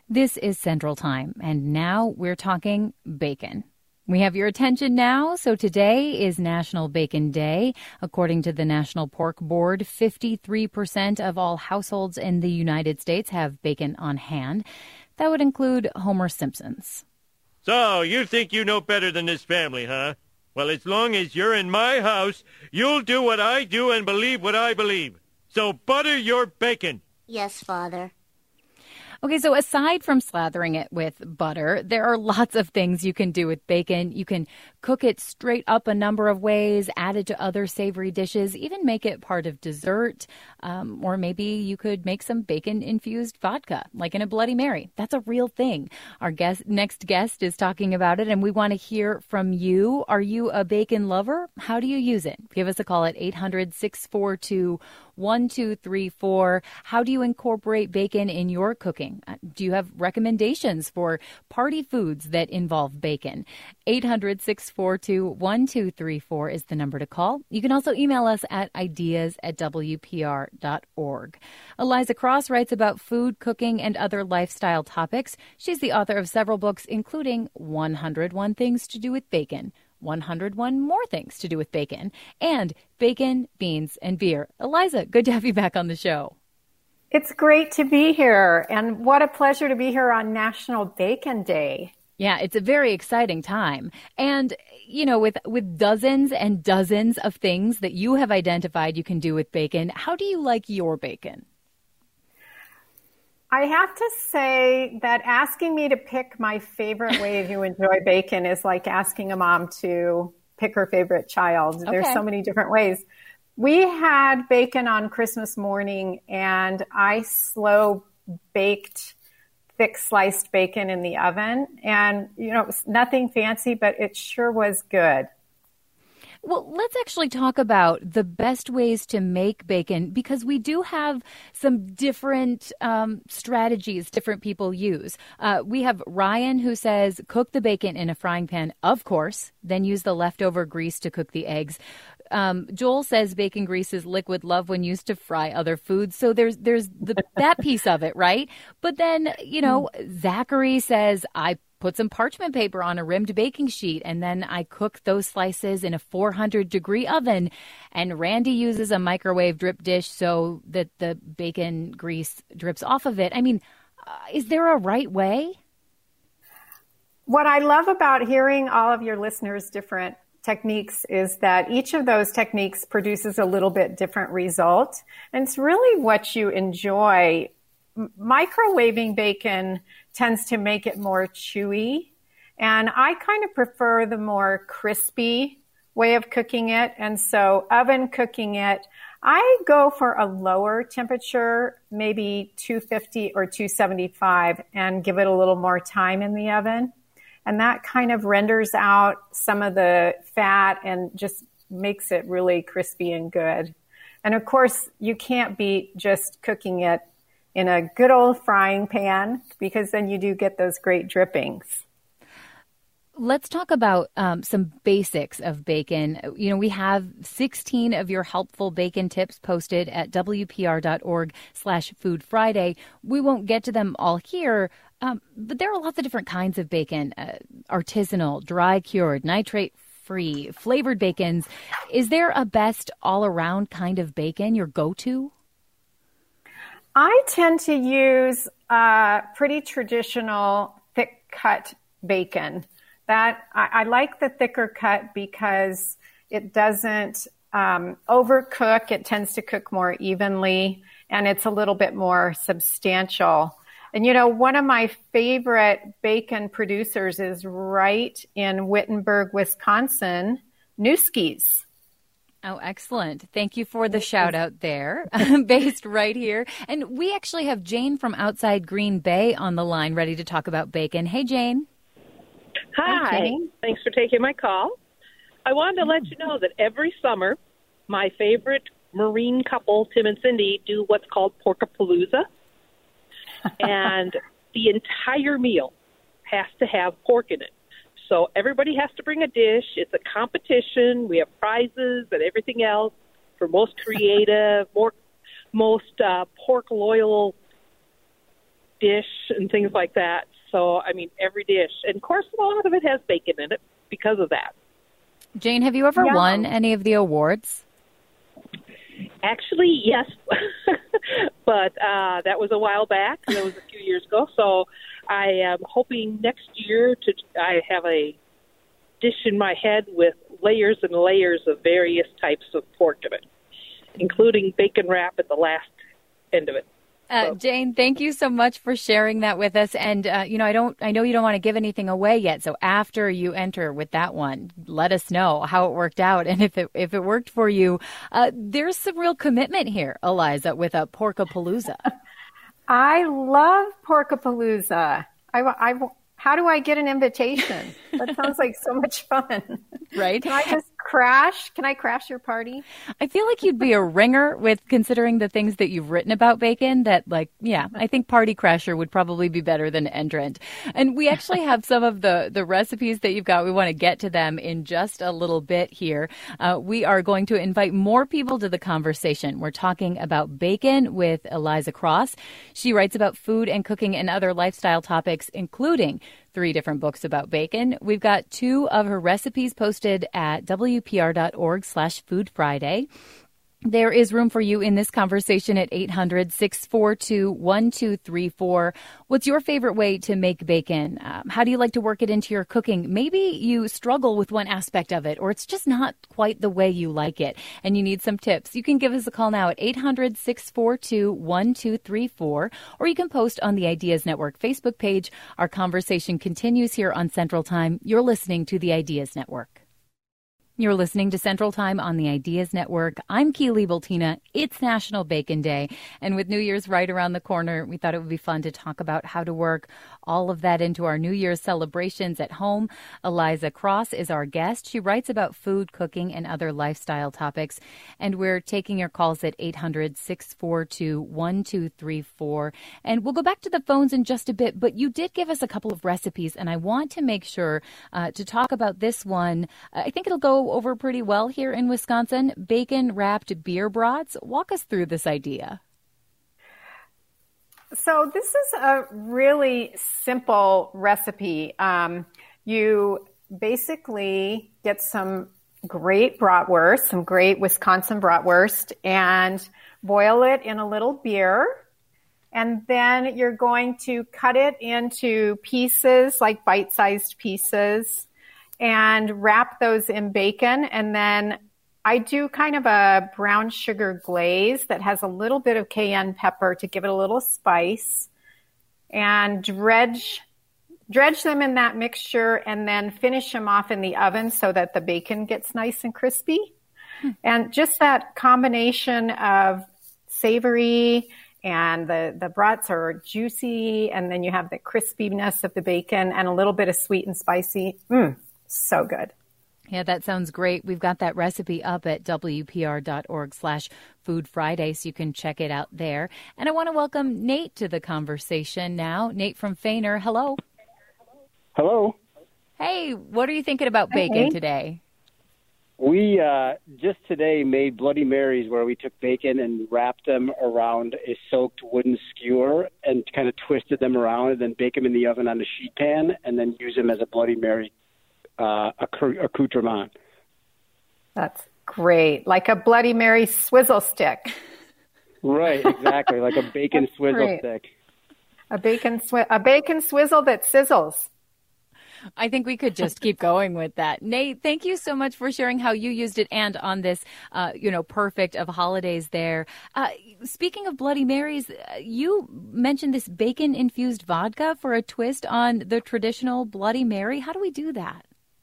This is Central Time, and now we're talking bacon. We have your attention now, so today is National Bacon Day. According to the National Pork Board, 53% of all households in the United States have bacon on hand. That would include Homer Simpson's. So, you think you know better than this family, huh? Well, as long as you're in my house, you'll do what I do and believe what I believe. So butter your bacon. Yes, Father. Okay, so aside from slathering it with butter, there are lots of things you can do with bacon. You can cook it straight up a number of ways, add it to other savory dishes, even make it part of dessert. Or maybe you could make some bacon-infused vodka, like in a Bloody Mary. That's a real thing. Our next guest is talking about it, and we want to hear from you. Are you a bacon lover? How do you use it? Give us a call at 800-642-1234. How do you incorporate bacon in your cooking? Do you have recommendations for party foods that involve bacon? 800-642-1234 is the number to call. You can also email us at ideas@wpr.org. Eliza Cross writes about food, cooking, and other lifestyle topics. She's the author of several books, including 101 Things to Do with Bacon, 101 More Things to Do with Bacon, and Bacon, Beans, and Beer. Eliza, good to have you back on the show. It's great to be here, and what a pleasure to be here on National Bacon Day. Yeah, it's a very exciting time. And, you know, with dozens and dozens of things that you have identified you can do with bacon, how do you like your bacon? I have to say that asking me to pick my favorite way to enjoy bacon is like asking a mom to pick her favorite child. Okay. There's so many different ways. We had bacon on Christmas morning, and I slow baked thick sliced bacon in the oven. And, you know, it was nothing fancy, but it sure was good. Well, let's actually talk about the best ways to make bacon, because we do have some different strategies different people use. We have Ryan, who says cook the bacon in a frying pan, of course, then use the leftover grease to cook the eggs. Joel says bacon grease is liquid love when used to fry other foods. So there's that piece of it, right? But then, you know, Zachary says I put some parchment paper on a rimmed baking sheet, and then I cook those slices in a 400-degree oven. And Randy uses a microwave drip dish so that the bacon grease drips off of it. I mean, is there a right way? What I love about hearing all of your listeners' different techniques is that each of those techniques produces a little bit different result. And it's really what you enjoy. Microwaving bacon tends to make it more chewy, and I kind of prefer the more crispy way of cooking it. And so oven cooking it, I go for a lower temperature, maybe 250 or 275, and give it a little more time in the oven. And that kind of renders out some of the fat and just makes it really crispy and good. And of course, you can't beat just cooking it in a good old frying pan, because then you do get those great drippings. Let's talk about some basics of bacon. You know, we have 16 of your helpful bacon tips posted at WPR.org/Food Friday. We won't get to them all here, but there are lots of different kinds of bacon, artisanal, dry cured, nitrate-free, flavored bacons. Is there a best all-around kind of bacon, your go-to? I tend to use pretty traditional thick-cut bacon. That I like the thicker cut because it doesn't overcook. It tends to cook more evenly, and it's a little bit more substantial. And, you know, one of my favorite bacon producers is right in Wittenberg, Wisconsin, Nueske's. Oh, excellent. Thank you for the shout out there, based right here. And we actually have Jane from outside Green Bay on the line ready to talk about bacon. Hey, Jane. Hi. Thanks for taking my call. I wanted to let you know that every summer, my favorite Marine couple, Tim and Cindy, do what's called Porkapalooza. And the entire meal has to have pork in it. So everybody has to bring a dish. It's a competition. We have prizes and everything else for most creative, most pork loyal dish and things like that. So, I mean, every dish. And, of course, a lot of it has bacon in it because of that. Jane, have you ever won any of the awards? Actually, yes. But that was a while back. That was a few years ago. So I am hoping next year I have a dish in my head with layers and layers of various types of pork in it, including bacon wrap at the last end of it. Jane, thank you so much for sharing that with us. And, I know you don't want to give anything away yet. So after you enter with that one, let us know how it worked out. And if it worked for you, there's some real commitment here, Eliza, with a Porkapalooza. I love Porkapalooza. How do I get an invitation? That sounds like so much fun. Right? Can I just crash? Can I crash your party? I feel like you'd be a ringer with considering the things that you've written about bacon that I think party crasher would probably be better than entrant. And we actually have some of the recipes that you've got. We want to get to them in just a little bit here. We are going to invite more people to the conversation. We're talking about bacon with Eliza Cross. She writes about food and cooking and other lifestyle topics, including 3 different books about bacon. We've got 2 of her recipes posted at WPR.org/Food Friday. There is room for you in this conversation at 800-642-1234. What's your favorite way to make bacon? How do you like to work it into your cooking? Maybe you struggle with one aspect of it, or it's just not quite the way you like it, and you need some tips. You can give us a call now at 800-642-1234, or you can post on the Ideas Network Facebook page. Our conversation continues here on Central Time. You're listening to the Ideas Network. You're listening to Central Time on the Ideas Network. I'm Keely Baltina. It's National Bacon Day. And with New Year's right around the corner, we thought it would be fun to talk about how to work all of that into our New Year's celebrations at home. Eliza Cross is our guest. She writes about food, cooking, and other lifestyle topics. And we're taking your calls at 800-642-1234. And we'll go back to the phones in just a bit, but you did give us a couple of recipes, and I want to make sure to talk about this one. I think it'll go over pretty well here in Wisconsin. Bacon-wrapped beer brats. Walk us through this idea. So this is a really simple recipe. You basically get some great bratwurst, some great Wisconsin bratwurst, and boil it in a little beer. And then you're going to cut it into pieces, like bite-sized pieces, and wrap those in bacon. And then I do kind of a brown sugar glaze that has a little bit of cayenne pepper to give it a little spice, and dredge them in that mixture, and then finish them off in the oven so that the bacon gets nice and crispy. And just that combination of savory and the brats are juicy, and then you have the crispiness of the bacon and a little bit of sweet and spicy. So good. Yeah, that sounds great. We've got that recipe up at WPR.org/Food Friday, so you can check it out there. And I want to welcome Nate to the conversation now. Nate from Fainer. Hello. Hello. Hey, what are you thinking about bacon today? We just today made Bloody Marys, where we took bacon and wrapped them around a soaked wooden skewer and kind of twisted them around, and then bake them in the oven on a sheet pan, and then use them as a Bloody Mary accoutrement. That's great. Like a Bloody Mary swizzle stick. Right, exactly. Like a bacon swizzle stick. A bacon swizzle that sizzles. I think we could just keep going with that. Nate, thank you so much for sharing how you used it and on this, perfect of holidays there. Speaking of Bloody Marys, you mentioned this bacon-infused vodka for a twist on the traditional Bloody Mary. How do we do that?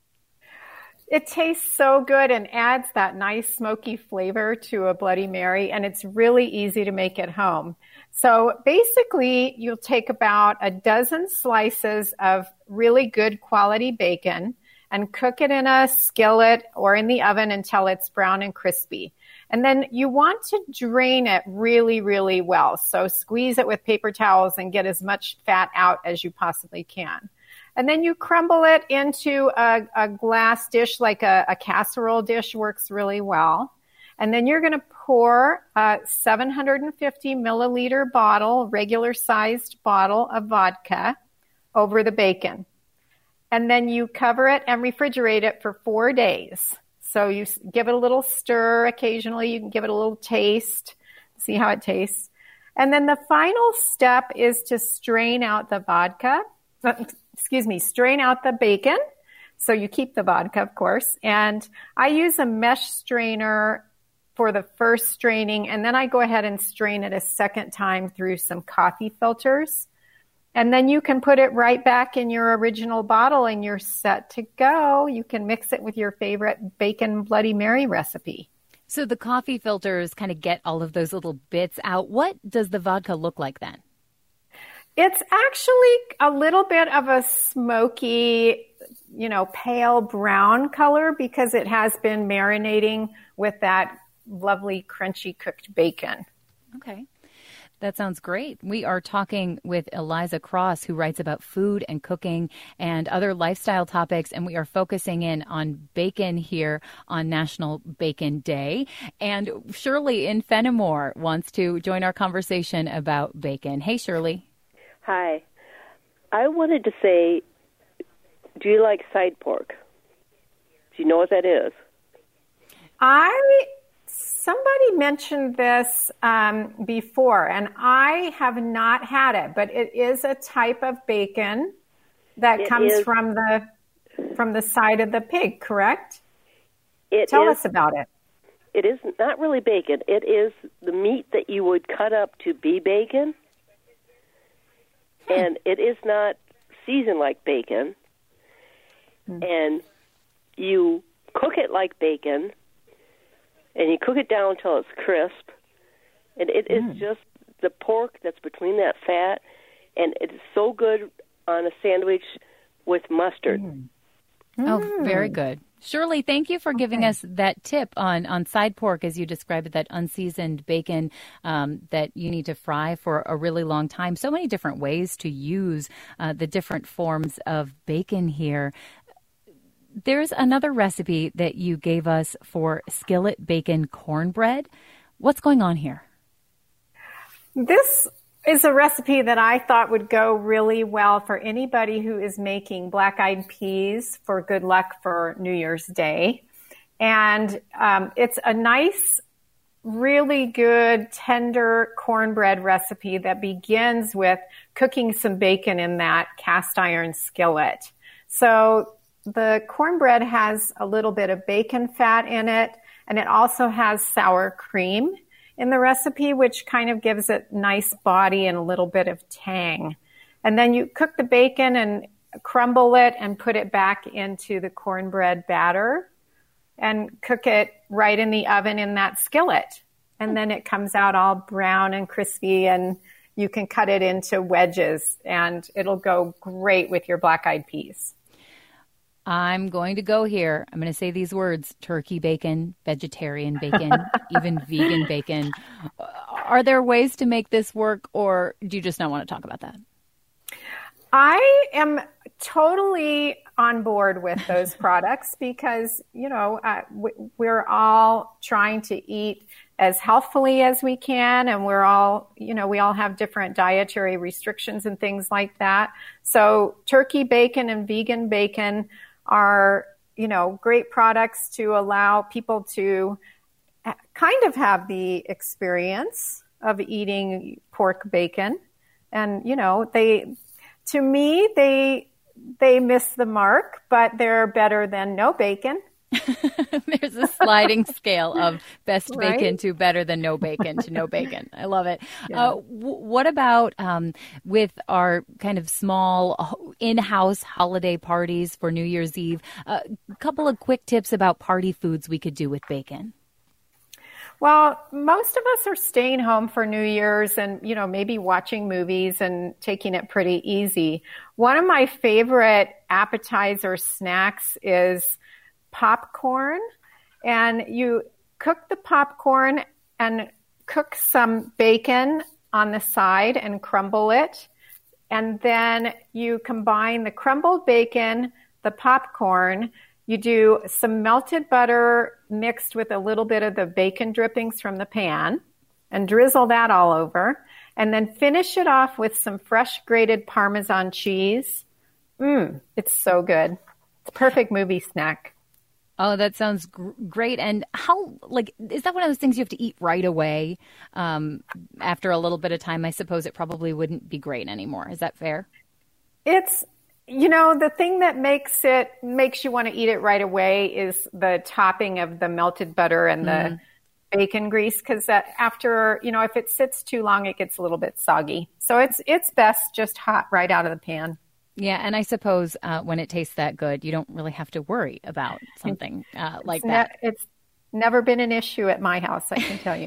It tastes so good and adds that nice smoky flavor to a Bloody Mary, and it's really easy to make at home. So basically, you'll take about a dozen slices of really good quality bacon and cook it in a skillet or in the oven until it's brown and crispy. And then you want to drain it really, really well. So squeeze it with paper towels and get as much fat out as you possibly can. And then you crumble it into a glass dish, like a casserole dish works really well. And then you're going to pour a 750 milliliter bottle, regular sized bottle of vodka over the bacon. And then you cover it and refrigerate it for 4 days. So you give it a little stir occasionally. You can give it a little taste, see how it tastes. And then the final step is to strain out the strain out the bacon. So you keep the vodka, of course. And I use a mesh strainer for the first straining, and then I go ahead and strain it a second time through some coffee filters. And then you can put it right back in your original bottle and you're set to go. You can mix it with your favorite bacon Bloody Mary recipe. So the coffee filters kind of get all of those little bits out. What does the vodka look like then? It's actually a little bit of a smoky, pale brown color because it has been marinating with that lovely crunchy cooked bacon. Okay. That sounds great. We are talking with Eliza Cross, who writes about food and cooking and other lifestyle topics, and we are focusing in on bacon here on National Bacon Day. And Shirley in Fenimore wants to join our conversation about bacon. Hey, Shirley. Hi. I wanted to say, do you like side pork? Do you know what that is? Somebody mentioned this before, and I have not had it, but it is a type of bacon that comes from the side of the pig, correct? Tell us about it. It is not really bacon. It is the meat that you would cut up to be bacon, and it is not seasoned like bacon, and you cook it like bacon, and you cook it down until it's crisp. And it is just the pork that's between that fat, and it is so good on a sandwich with mustard. Oh, very good. Shirley, thank you for giving us that tip on side pork, as you described it, that unseasoned bacon that you need to fry for a really long time. So many different ways to use the different forms of bacon here. There's another recipe that you gave us for skillet bacon cornbread. What's going on here? This is a recipe that I thought would go really well for anybody who is making black-eyed peas for good luck for New Year's Day. And it's a nice, really good, tender cornbread recipe that begins with cooking some bacon in that cast iron skillet. So the cornbread has a little bit of bacon fat in it, and it also has sour cream in the recipe, which kind of gives it nice body and a little bit of tang. And then you cook the bacon and crumble it and put it back into the cornbread batter and cook it right in the oven in that skillet. And then it comes out all brown and crispy, and you can cut it into wedges, and it'll go great with your black-eyed peas. I'm going to go here. I'm going to say these words: turkey bacon, vegetarian bacon, even vegan bacon. Are there ways to make this work, or do you just not want to talk about that? I am totally on board with those products because, we're all trying to eat as healthfully as we can, and we all have different dietary restrictions and things like that. So turkey bacon and vegan bacon are, great products to allow people to kind of have the experience of eating pork bacon. And, to me, they miss the mark, but they're better than no bacon. There's a sliding scale of best bacon to better than no bacon to no bacon. I love it. Yeah. What about with our kind of small in-house holiday parties for New Year's Eve? A couple of quick tips about party foods we could do with bacon. Well, most of us are staying home for New Year's and, maybe watching movies and taking it pretty easy. One of my favorite appetizer snacks is popcorn. And you cook the popcorn and cook some bacon on the side and crumble it. And then you combine the crumbled bacon, the popcorn, You do some melted butter mixed with a little bit of the bacon drippings from the pan and drizzle that all over. And then finish it off with some fresh grated Parmesan cheese. It's so good. It's a perfect movie snack. Oh, that sounds great. And is that one of those things you have to eat right away? After a little bit of time, I suppose it probably wouldn't be great anymore. Is that fair? It's, the thing that makes you want to eat it right away is the topping of the melted butter and the bacon grease. Cause after, if it sits too long, it gets a little bit soggy. So it's best just hot right out of the pan. Yeah, and I suppose when it tastes that good, you don't really have to worry about something like that. It's never been an issue at my house, I can tell you.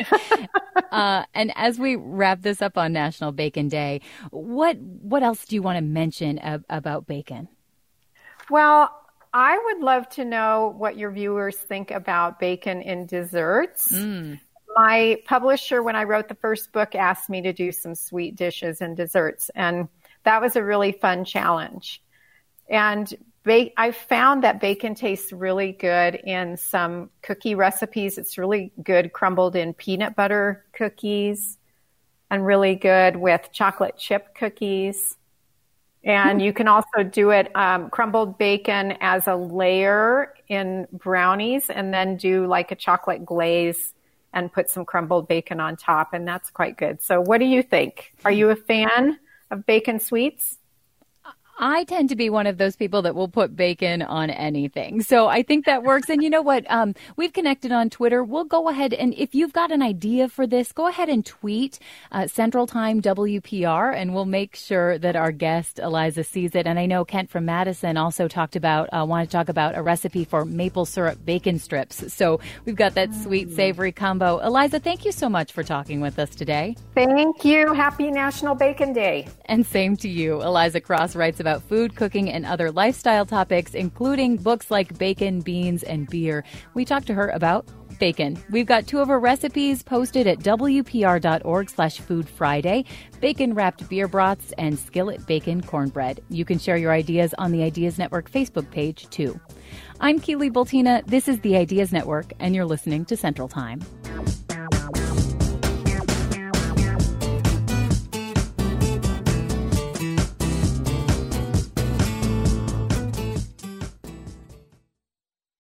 And as we wrap this up on National Bacon Day, what else do you want to mention about bacon? Well, I would love to know what your viewers think about bacon in desserts. My publisher, when I wrote the first book, asked me to do some sweet dishes and desserts, and that was a really fun challenge. And I found that bacon tastes really good in some cookie recipes. It's really good crumbled in peanut butter cookies and really good with chocolate chip cookies. And you can also do it crumbled bacon as a layer in brownies and then do like a chocolate glaze and put some crumbled bacon on top. And that's quite good. So what do you think? Are you a fan of bacon sweets? I tend to be one of those people that will put bacon on anything. So I think that works. And you know what? We've connected on Twitter. We'll go ahead and if you've got an idea for this, go ahead and tweet Central Time WPR, and we'll make sure that our guest, Eliza, sees it. And I know Kent from Madison also wanted to talk about a recipe for maple syrup bacon strips. So we've got that sweet, savory combo. Eliza, thank you so much for talking with us today. Thank you. Happy National Bacon Day. And same to you. Eliza Cross writes about food, cooking, and other lifestyle topics, including books like Bacon, Beans, and Beer. We talked to her about bacon. We've got 2 of her recipes posted at wpr.org/Food Friday, bacon-wrapped beer broths and skillet bacon cornbread. You can share your ideas on the Ideas Network Facebook page, too. I'm Keely Bultina. This is the Ideas Network, and you're listening to Central Time.